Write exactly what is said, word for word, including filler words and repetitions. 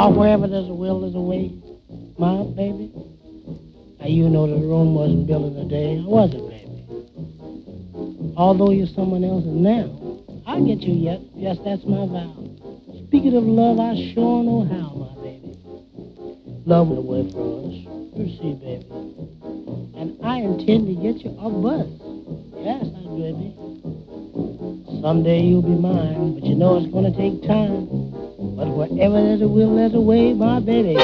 Oh, wherever there's a will, there's a way, my baby. Now, you know that Rome wasn't built in a day, was it, baby? Although you're someone else now, I'll get you yet. Yes, that's my vow. Speaking of love, I sure know how, my baby. Love will wait for us. You see, baby. And I intend to get you a bus. Yes, I do, baby. Someday you'll be mine, but you know it's gonna take time. But wherever there's a will, there's a way, my baby.